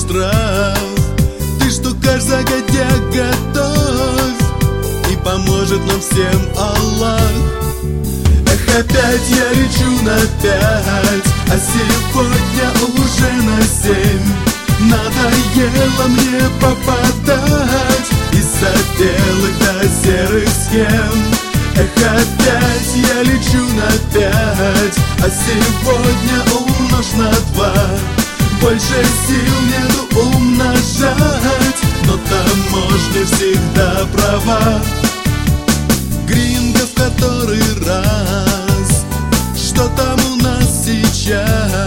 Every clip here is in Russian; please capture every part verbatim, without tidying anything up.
страх. Ты что, каждый загодя готовь, и поможет нам всем Аллах. Эх, опять я лечу на пять, а сегодня уже на семь. Надоело мне попадать из-за белых до серых схем. Эх, опять я лечу на пять, а сегодня умножь на два. Больше сил нету умножать, но таможня всегда права. Гринго в который раз, что там у нас сейчас?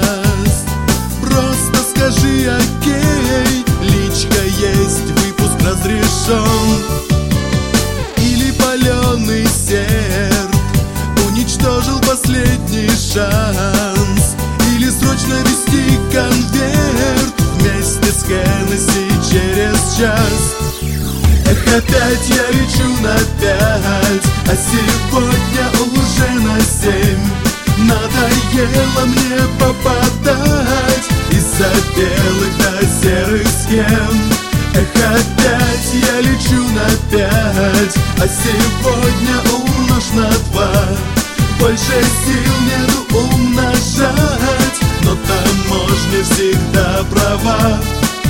Просто скажи окей, личка есть, выпуск разрешен. Или паленый серп уничтожил последний шанс. Или срочно вести конверт вместе с Хеннесси через час. Эх, опять я лечу на пять, а сегодня уже на семь. Надоело мне попадать из-за белых до серых схем. Эх, опять я лечу на пять, а сегодня умножь на два. Больше сил нету умножать, но таможня всегда права.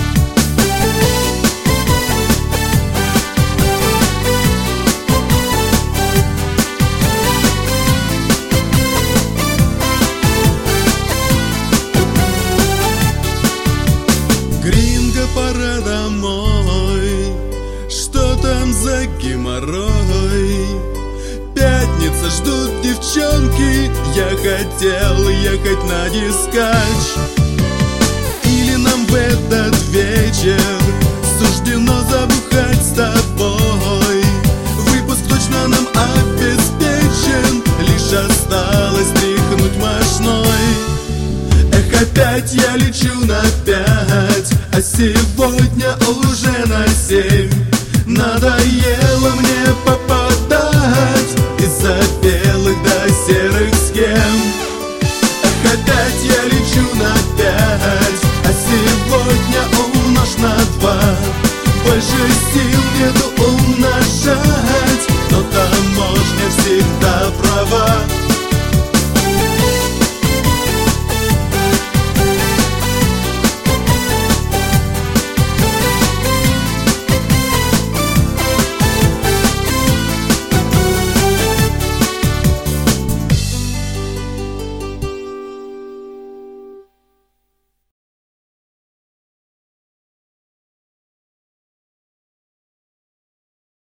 Гринго, пора домой, что там за геморрой? Пятница, ждут девчонки, я хотел ехать на дискач. Или нам в этот вечер суждено забухать с тобой. Выпуск точно нам обеспечен, лишь осталось тряхнуть мощной. Эх, опять я лечу на пять, а сегодня уже на семь. Надоело мне попадать из-за белых до серых схем. Эх, опять я лечу на пять, а сегодня умножь на два. Больше сил нету